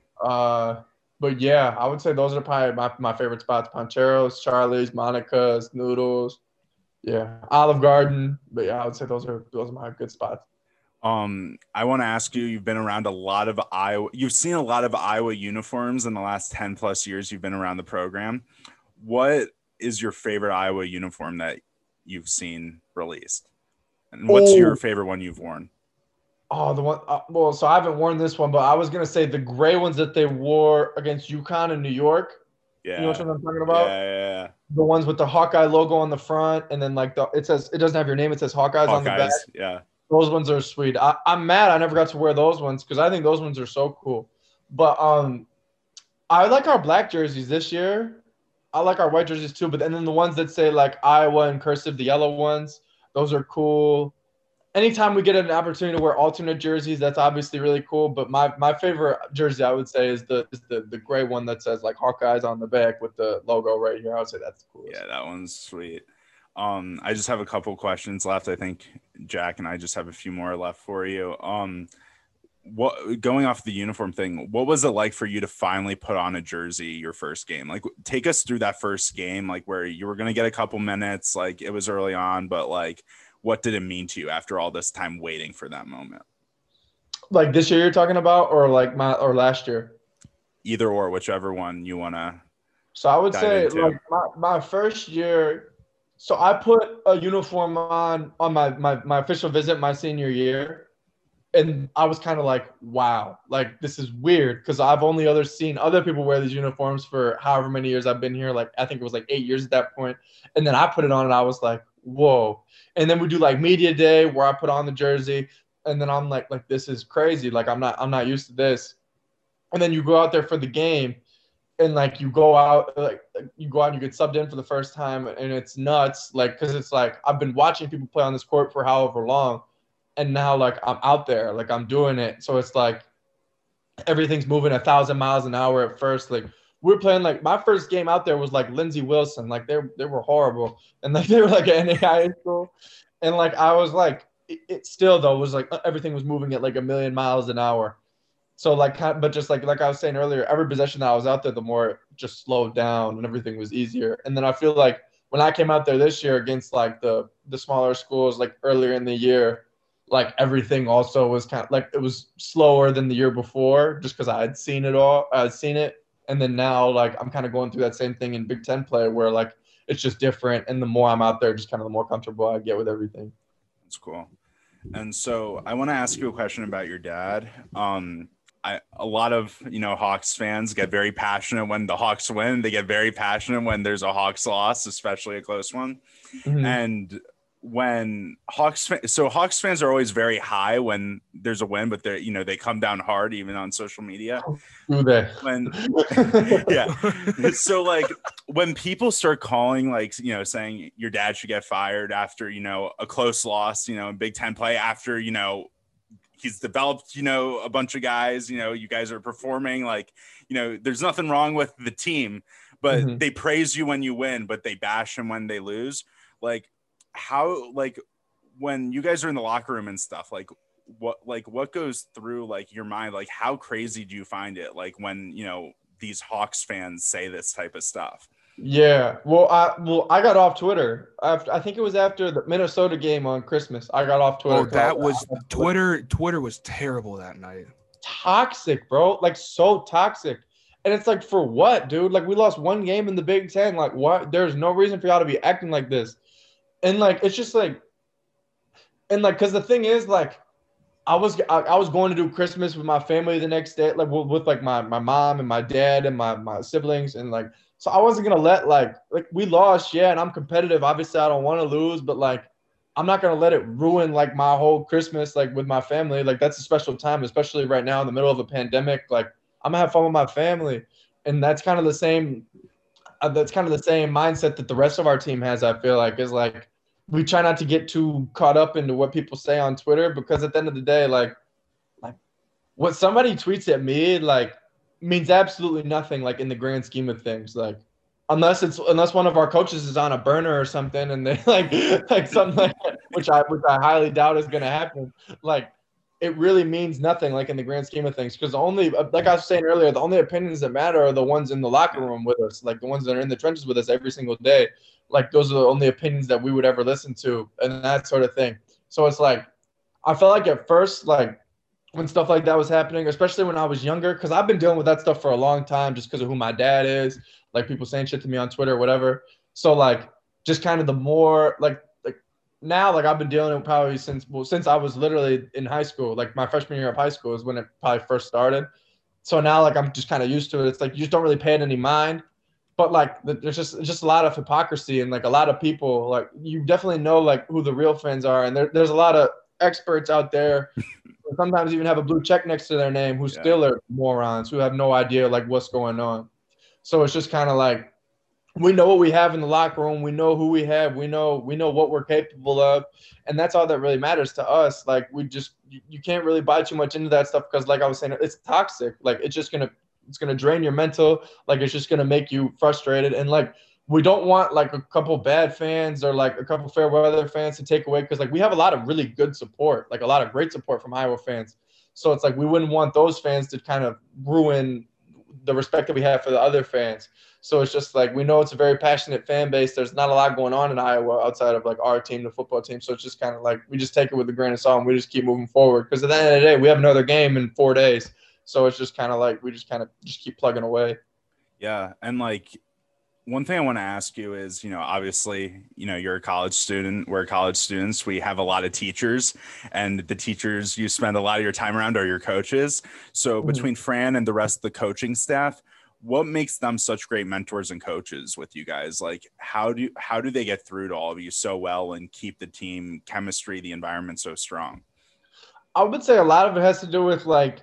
Uh, but yeah, I would say those are probably my, my favorite spots. Pancheros, Charlie's, Monica's, Noodles. Yeah, Olive Garden. But yeah, I would say those are those are my good spots. Um, I want to ask you, you've been around a lot of Iowa, you've seen a lot of Iowa uniforms in the last ten plus years you've been around the program. What is your favorite Iowa uniform that you've seen released? And what's Oh. your favorite one you've worn? Oh, the one. Uh, well, so I haven't worn this one, but I was gonna say the gray ones that they wore against UConn in New York. Yeah. You know what I'm talking about? Yeah, yeah, yeah. The ones with the Hawkeye logo on the front, and then like the it says it doesn't have your name. It says Hawkeyes, on the back. Hawkeyes, yeah. Those ones are sweet. I, I'm mad I never got to wear those ones because I think those ones are so cool. But um, I like our black jerseys this year. I like our white jerseys too. But and then the ones that say like Iowa in cursive, the yellow ones, those are cool. Anytime we get an opportunity to wear alternate jerseys, that's obviously really cool. But my, my favorite jersey, I would say, is the is the the gray one that says like Hawkeyes on the back with the logo right here. I would say that's cool. Yeah, that one's sweet. Um, I just have a couple questions left. I think Jack and I just have a few more left for you. Um, what going off the uniform thing, what was it like for you to finally put on a jersey your first game? Like, take us through that first game, like where you were gonna get a couple minutes, like it was early on, but like, what did it mean to you after all this time waiting for that moment? Like this year you're talking about, or like my or last year? Either or, whichever one you wanna. So I would dive say into. like my, my first year. So I put a uniform on on my, my, my official visit my senior year, and I was kind of like, wow, like this is weird because I've only other seen other people wear these uniforms for however many years I've been here. Like I think it was like eight years at that point, and then I put it on and I was like, whoa. And then we do like media day where I put on the jersey, and then I'm like, like this is crazy. Like I'm not I'm not used to this. And then you go out there for the game. And like you go out, like you go out and you get subbed in for the first time, and it's nuts. Like, cause it's like I've been watching people play on this court for however long, and now like I'm out there, like I'm doing it. So it's like everything's moving a thousand miles an hour at first. Like we're playing, like my first game out there was like Lindsey Wilson, like they they were horrible, and like they were like an N A I A school, and like I was like it, it still though was like everything was moving at like a million miles an hour. So like, but just like like I was saying earlier, every possession that I was out there, the more it just slowed down and everything was easier. And then I feel like when I came out there this year against like the the smaller schools, like earlier in the year, like everything also was kind of like it was slower than the year before, just because I had seen it all, I had seen it. And then now like I'm kind of going through that same thing in Big Ten play, where like it's just different. And the more I'm out there, just kind of the more comfortable I get with everything. That's cool. And so I want to ask you a question about your dad. Um, I, a lot of, you know, Hawks fans get very passionate when the Hawks win. They get very passionate when there's a Hawks loss, especially a close one. Mm-hmm. And when Hawks, so Hawks fans are always very high when there's a win, but they're, you know, they come down hard even on social media. Do they? When, yeah. So like when people start calling, like, you know, saying your dad should get fired after, you know, a close loss, you know, in Big Ten play, after, you know, he's developed, you know, a bunch of guys, you know, you guys are performing, like, you know, there's nothing wrong with the team, but Mm-hmm. they praise you when you win, but they bash him when they lose. Like how, like when you guys are in the locker room and stuff, like what, like what goes through like your mind? Like how crazy do you find it? Like when, you know, these Hawks fans say this type of stuff? Yeah, well, I well I got off Twitter after I think it was after the Minnesota game on Christmas. I got off Twitter. Oh, that was Twitter. Twitter was terrible that night. Toxic, bro. Like so toxic. And it's like, for what, dude? Like we lost one game in the Big Ten. Like what? There's no reason for y'all to be acting like this. And like it's just like, and like, cause the thing is, like, I was I, I was going to do Christmas with my family the next day, like with, with like my my mom and my dad and my my siblings, and like. So I wasn't gonna let like like we lost, yeah, and I'm competitive. Obviously, I don't want to lose, but like I'm not going to let it ruin like my whole Christmas, like with my family. Like that's a special time, especially right now in the middle of a pandemic. Like I'm gonna have fun with my family. And that's kind of the same, uh, that's kind of the same mindset that the rest of our team has. I feel like is like, we try not to get too caught up into what people say on Twitter, because at the end of the day, like, like what somebody tweets at me, like means absolutely nothing, like in the grand scheme of things. Like, unless it's unless one of our coaches is on a burner or something, and they like like something like that, which I which I highly doubt is going to happen. Like, it really means nothing, like in the grand scheme of things, because the only, like I was saying earlier, the only opinions that matter are the ones in the locker room with us, like the ones that are in the trenches with us every single day. Like those are the only opinions that we would ever listen to, and that sort of thing. So it's like, I felt like at first, like when stuff like that was happening, especially when I was younger, because I've been dealing with that stuff for a long time just because of who my dad is, like people saying shit to me on Twitter or whatever. So like just kind of the more like like now, like I've been dealing with probably since well since I was literally in high school, like my freshman year of high school is when it probably first started. So now like I'm just kind of used to it. It's like you just don't really pay it any mind. But like there's just just a lot of hypocrisy, and like a lot of people, like you definitely know like who the real fans are, and there, there's a lot of experts out there who sometimes even have a blue check next to their name who Yeah. still are morons who have no idea like what's going on. So it's just kind of like, we know what we have in the locker room, we know who we have, we know we know what we're capable of, and that's all that really matters to us. Like we just you, you can't really buy too much into that stuff, because like I was saying, it's toxic. Like it's just gonna it's gonna drain your mental. Like it's just gonna make you frustrated, and like we don't want like a couple bad fans or like a couple fair weather fans to take away, because like we have a lot of really good support, like a lot of great support from Iowa fans. So it's like we wouldn't want those fans to kind of ruin the respect that we have for the other fans. So it's just like, we know it's a very passionate fan base. There's not a lot going on in Iowa outside of like our team, the football team. So it's just kind of like, we just take it with a grain of salt and we just keep moving forward. Because at the end of the day, we have another game in four days. So it's just kind of like, we just kind of just keep plugging away. Yeah. And like, one thing I want to ask you is, you know, obviously, you know, you're a college student. We're college students. We have a lot of teachers, and the teachers you spend a lot of your time around are your coaches. So Mm-hmm. between Fran and the rest of the coaching staff, what makes them such great mentors and coaches with you guys? Like, how do how do they get through to all of you so well and keep the team chemistry, the environment so strong? I would say a lot of it has to do with like,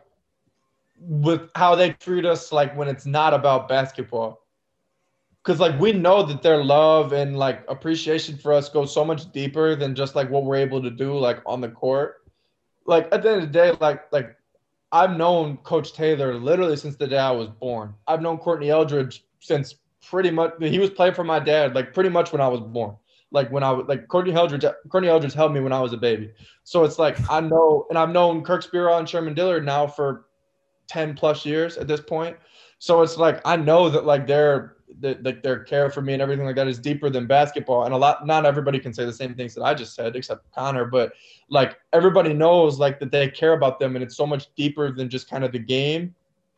with how they treat us, like when it's not about basketball. Because like we know that their love and like appreciation for us goes so much deeper than just like what we're able to do like on the court. Like at the end of the day, like like I've known Coach Taylor literally since the day I was born. I've known Courtney Eldridge since pretty much he was playing for my dad, like pretty much when I was born. Like when I was like Courtney Eldridge, Courtney Eldridge held me when I was a baby. So it's like I know, and I've known Kirk Spiro and Sherman Dillard now for ten plus years at this point. So it's like I know that like they're that like their care for me and everything like that is deeper than basketball. And a lot, not everybody can say the same things that I just said, except Connor, but like everybody knows like that they care about them, and it's so much deeper than just kind of the game.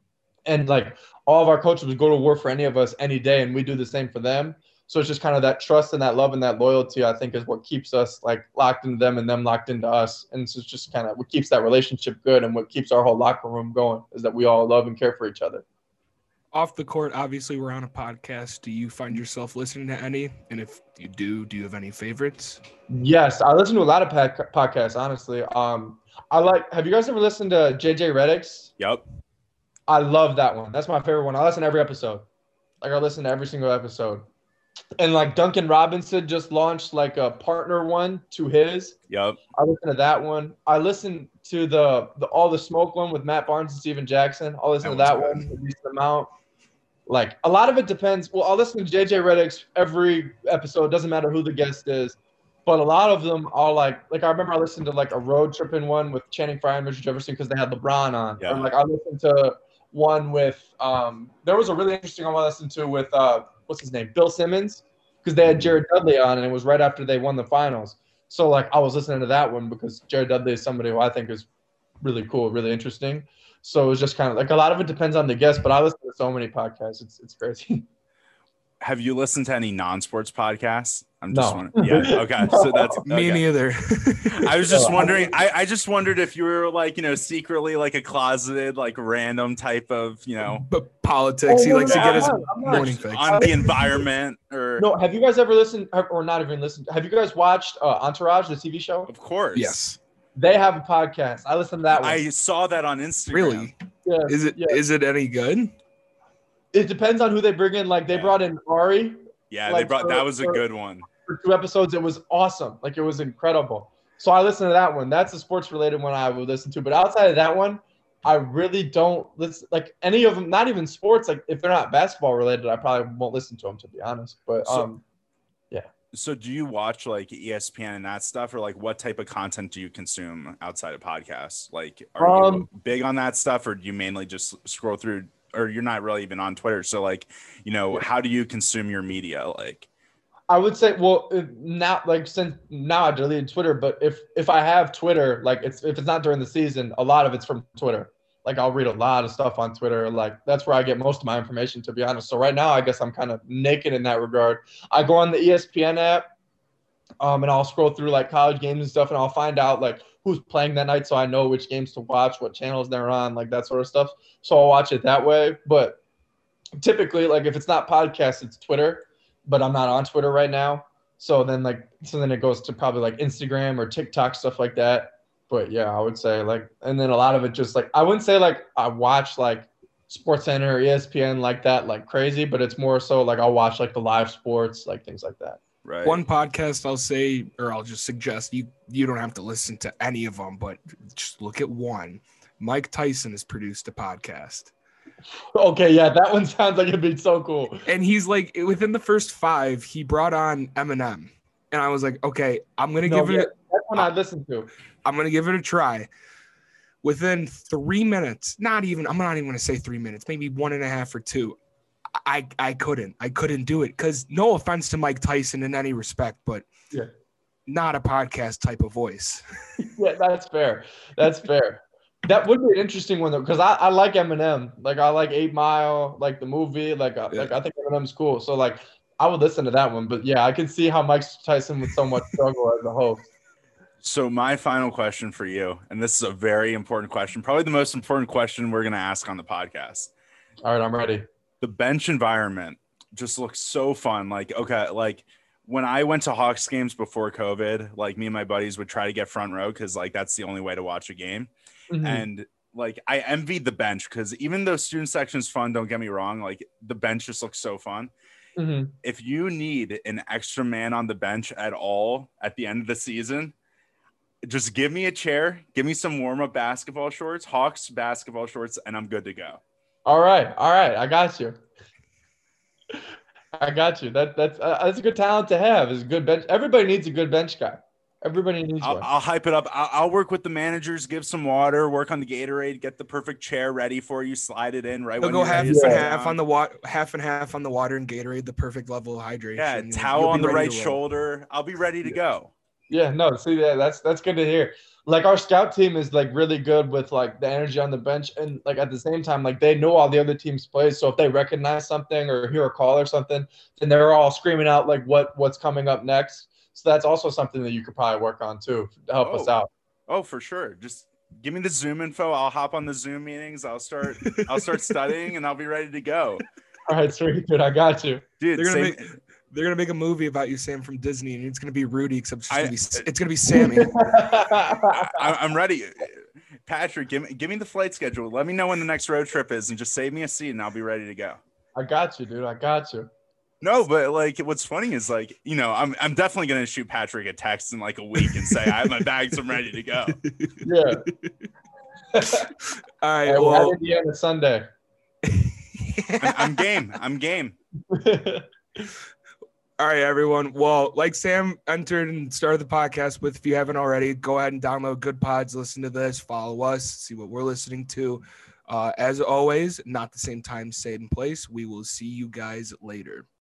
And like all of our coaches would go to war for any of us any day, and we do the same for them. So it's just kind of that trust and that love and that loyalty, I think, is what keeps us like locked into them and them locked into us. And so it's just kind of what keeps that relationship good, and what keeps our whole locker room going is that we all love and care for each other. Off the court, obviously, we're on a podcast. Do you find yourself listening to any? And if you do, do you have any favorites? Yes, I listen to a lot of pac- podcasts, honestly. Um, I like. Have you guys ever listened to J J Redick's? Yep. I love that one. That's my favorite one. I listen to every episode. Like I listen to every single episode. And like Duncan Robinson just launched like a partner one to his. Yep. I listen to that one. I listen to the the All the Smoke one with Matt Barnes and Steven Jackson. I'll listen That to that one's one a decent amount. Like a lot of it depends. Well, I'll listen to J J Redick's every episode. Doesn't matter who the guest is, but a lot of them are like like I remember I listened to like a road tripping one with Channing Frye and Richard Jefferson because they had LeBron on. Yeah. Or like I listened to one with um there was a really interesting one I listened to with uh what's his name, Bill Simmons, because they had Jared Dudley on, and it was right after they won the finals. So like I was listening to that one because Jared Dudley is somebody who I think is really cool, really interesting. So it was just kind of like a lot of it depends on the guest, but I listen to so many podcasts. It's it's crazy. have you listened to any non-sports podcasts? I'm just No. wondering. Yeah. Okay. So that's Me okay. neither. I was just wondering. I, I just wondered if you were like, you know, secretly like a closeted, like random type of, you know, But politics, Oh, he no, likes no, to get I'm his not- I'm not. morning fix. on the environment or No, have you guys ever listened, or not even listened? Have you guys watched uh, Entourage, the T V show? of course. Yes. They have a podcast. I listened to that one. I saw that on Instagram. Really? yeah, Is it? Is yeah. it any good? It depends on who they bring in. Like they Yeah. brought in Ari Yeah, they Like, brought for- that was a for- good one. for two episodes. It was awesome. Like it was incredible. So I listened to that one. That's a sports related one I would listen to. But outside of that one, I really don't listen. Like any of them, not even sports. Like if they're not basketball related, I probably won't listen to them to be honest. But So- um, So do you watch like E S P N and that stuff, or like what type of content do you consume outside of podcasts? Like are you Um, big on that stuff, or do you mainly just scroll through, or you're not really even on Twitter? So like, you know, Yeah. how do you consume your media? Like I would say, well, if now like since now I deleted Twitter, but if if I have Twitter, like it's if it's not during the season, a lot of it's from Twitter. Like I'll read a lot of stuff on Twitter. Like that's where I get most of my information, to be honest. So right now, I guess I'm kind of naked in that regard. I go on the E S P N app, um, and I'll scroll through like college games and stuff, and I'll find out like who's playing that night, so I know which games to watch, what channels they're on, like that sort of stuff. So I'll watch it that way. But typically, like if it's not podcast, it's Twitter. But I'm not on Twitter right now. So then like so then it goes to probably like Instagram or TikTok, stuff like that. But yeah, I would say like, and then a lot of it just like, I wouldn't say like I watch like SportsCenter or E S P N like that, like crazy, but it's more so like I'll watch like the live sports, like things like that. right. One podcast I'll say, or I'll just suggest you you don't have to listen to any of them, but just look at one. Mike Tyson has produced a podcast. Okay, yeah, that one sounds like it'd be so cool. And he's like, within the first five, he brought on Eminem. And I was like, okay, I'm gonna No, give yeah, it that's one I listened to. I'm gonna give it a try. Within three minutes, not even, I'm not even gonna say three minutes, maybe one and a half or two. I I couldn't. I couldn't do it. Cause no offense to Mike Tyson in any respect, but Yeah. not a podcast type of voice. Yeah, that's fair. That's fair. That would be an interesting one though, because I, I like Eminem. Like I like Eight Mile, like the movie. Like uh, Yeah. like I think Eminem's cool. So like I would listen to that one. But yeah, I can see how Mike Tyson would somewhat struggle as a host. So my final question for you, and this is a very important question, probably the most important question we're going to ask on the podcast. All right, I'm ready. The bench environment just looks so fun. Like, okay, like when I went to Hawks games before COVID, like me and my buddies would try to get front row because like that's the only way to watch a game. Mhm. And like I envied the bench because even though student section is fun, don't get me wrong, like the bench just looks so fun. Mhm. If you need an extra man on the bench at all at the end of the season, just give me a chair, give me some warm-up basketball shorts, Hawks basketball shorts, and I'm good to go. All right, all right, I got you. I got you. That that's uh, that's a good talent to have. Is a good bench. Everybody needs a good bench guy. Everybody needs I'll, one. I'll hype it up. I'll, I'll work with the managers, give some water, work on the Gatorade, get the perfect chair ready for you, slide it in right They'll when go you're half ready and to sit half down. on the water, half and half on the water and Gatorade, the perfect level of hydration. Yeah, You'll- towel you'll be on the ready right to roll. shoulder. I'll be ready to go. Yeah, no, see that that's that's good to hear. Like our scout team is like really good with like the energy on the bench, and like at the same time, like they know all the other teams' plays. So if they recognize something or hear a call or something, then they're all screaming out like what what's coming up next. So that's also something that you could probably work on too to help us Oh. out. Oh, for sure. Just give me the Zoom info. I'll hop on the Zoom meetings. I'll start. I'll start studying, and I'll be ready to go, All right, sweet, dude, I got you. dude. They're gonna same- make they're gonna make a movie about you, Sam, from Disney, and it's gonna be Rudy, except it's, just I- gonna, be, it's gonna be Sammy. I, I'm ready. Patrick, give me give me the flight schedule. Let me know when the next road trip is, and just save me a seat, and I'll be ready to go. I got you, dude. I got you. No, but like, what's funny is like, you know, I'm I'm definitely gonna shoot Patrick a text in like a week and say I have my bags, I'm ready to go. Yeah. All All right, right, we'll well, have Indiana Sunday. I'm, I'm game. I'm game. all right, everyone. Well, like Sam entered and started the podcast with, if you haven't already, go ahead and download Good Pods, listen to this, follow us, see what we're listening to. Uh, as always, not the same time, same place. We will see you guys later.